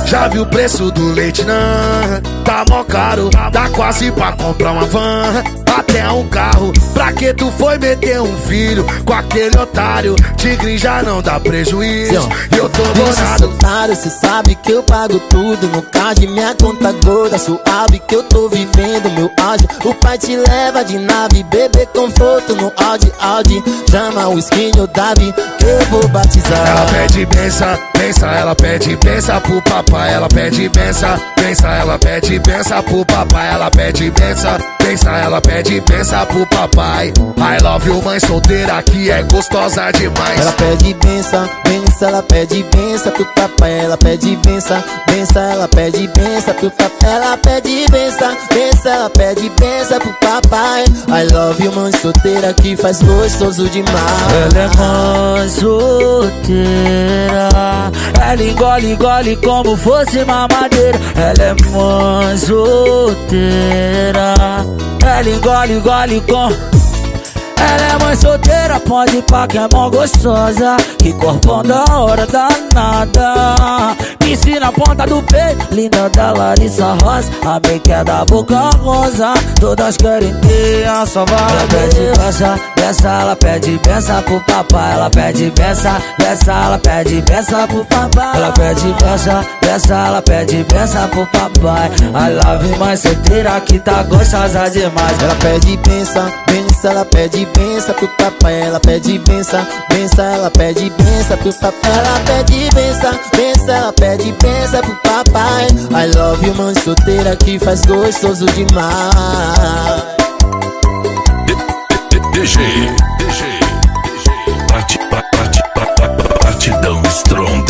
Já viu o preço do leite, não? Tá mó caro, dá quase pra comprar uma van, até um carro. Pra que tu foi meter um filho com aquele otário? Tigre já não dá prejuízo, e eu tô bolado. Otário, cê sabe que eu pago tudo. No card, minha conta gorda, suave que eu tô vivendo meu auge. O pai te leva de nave, bebê conforto no Audi, Audi. Chama o skin ou Davi, que eu vou batizar. Ela pede benção, benção, ela pede benção pro papai. Ela pede benção, benção, ela pede benção pro papai. Ela pede benção, benção, ela pede benção pro papai. I love you, mãe solteira, que é gostosa demais. Ela pede benção, benção, ela pede benção pro papai. Ela pede benção, benção, ela pede benção pro papai. Ela pede benção, benção, ela pede benção pro papai. I love you, mãe solteira, que faz gostoso demais. Ela é mãe solteira, ela engole, engole como fosse mamadeira. Ela é mãe solteira, ela engole, engole com... Ela é mãe solteira, pode ir pra que é mó gostosa. Que corpão da hora danada. Piscina na ponta do peito, linda da Larissa Rosa. A make é da boca rosa, todas querem ter a salvar. Ela pede benção, benção, ela pede benção pro papai. Ela pede benção, benção, ela pede benção pro papai. Ela pede benção, benção, ela pede benção pro papai. I love you, mãe solteira, que tá gostosa demais. Ela pede benção, benção, ela pede benção pro papai. Ela pede benção, benção, ela pede benção pro papai. Ela pede benção, benção, ela pede benção pro papai. I love you, mãe solteira, que faz gostoso demais. DG Batidão Strong.